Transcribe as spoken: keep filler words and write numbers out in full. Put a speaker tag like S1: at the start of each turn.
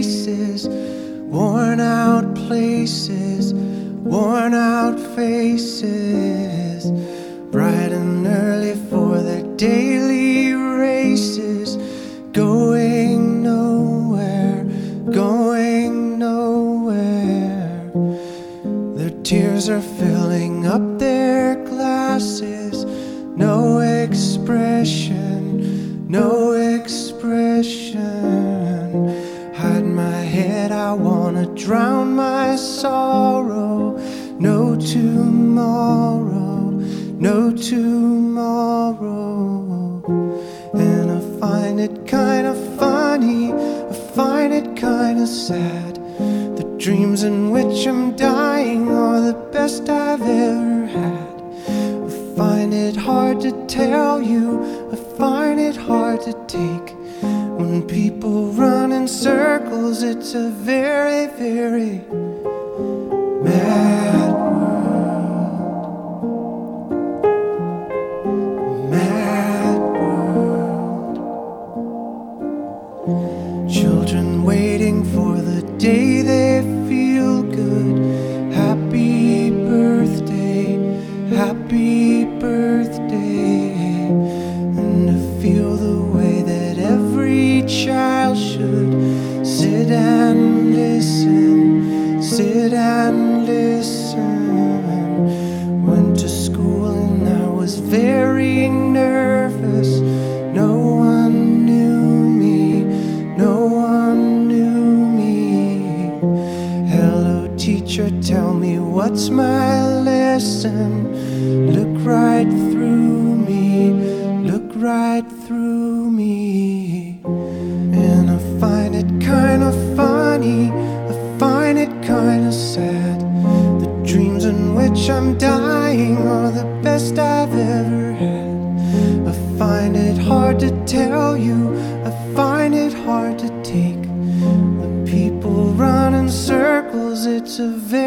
S1: faces, worn out places, worn out faces, bright and early for their daily races, going nowhere, going nowhere. Their tears are filling up their glasses, no expression, no expression. Hide my head, I wanna drown my sorrow. No tomorrow, no tomorrow. And I find it kinda funny, I find it kinda sad. The dreams in which I'm dying are the best I've ever had. I find it hard to tell you, I find it hard to take. When people run in circles, it's a very, very mad world. Mad world. Children waiting for the day they feel good. Happy birthday, happy birthday. And to feel the way that every child should sit and listen, sit and listen. Went to school and I was very nervous. No one knew me, no one knew me. Hello teacher, tell me what's my lesson. Look right through me, look right through me. And I find it kinda funny, I find it kinda sad. The dreams in which I'm dying are the best I've ever had. I find it hard to tell you, I find it hard to take. When people run in circles, it's a very